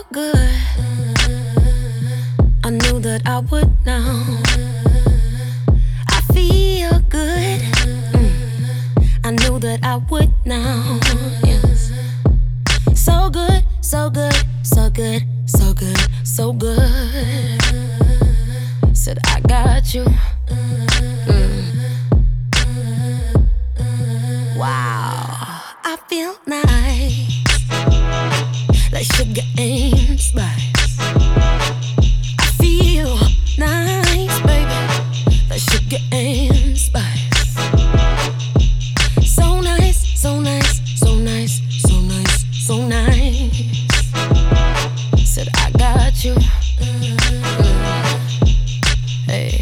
good. I knew that I would now. I feel good. I knew that I would now. Yes. So good, so good, so good, so good, so good. Said I got you. Wow, I feel nice, like sugar and spice. I feel nice, baby, like sugar and spice. So nice, so nice, so nice, so nice, so nice. Said I got you. Hey.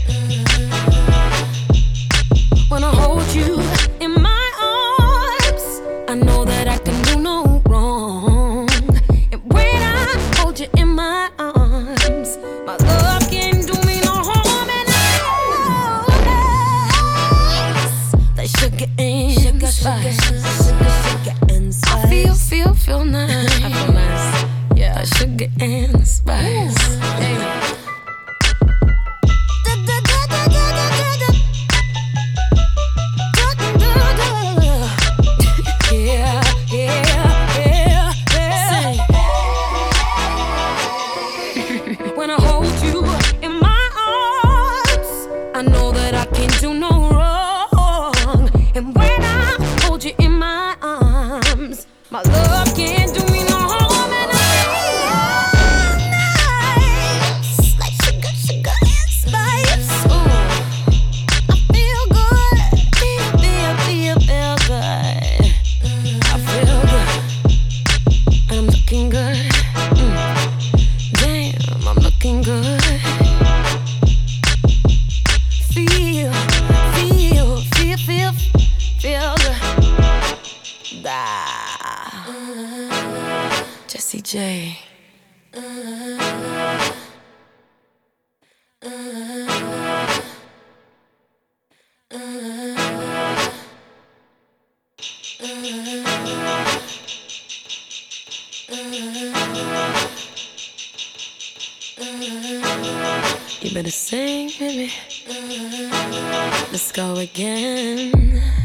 When I hold you in my arms, I know that I can do no wrong. And when I hold you in my arms, my love can do me no harm. And I like sugar and spice. Sugar and spice. I feel nice. I feel nice. Yeah, like sugar and spice. Hey. When I hold you in my arms, I know that I can't do no wrong. And when I hold you in my arms, my love can't do me no harm. And I feel nice, like sugar, sugar and spice. Ooh, I feel good, feel good. I feel good, and I'm looking good. Damn, I'm looking good. Feel good. Jessie J. You better sing, baby. Let's go again.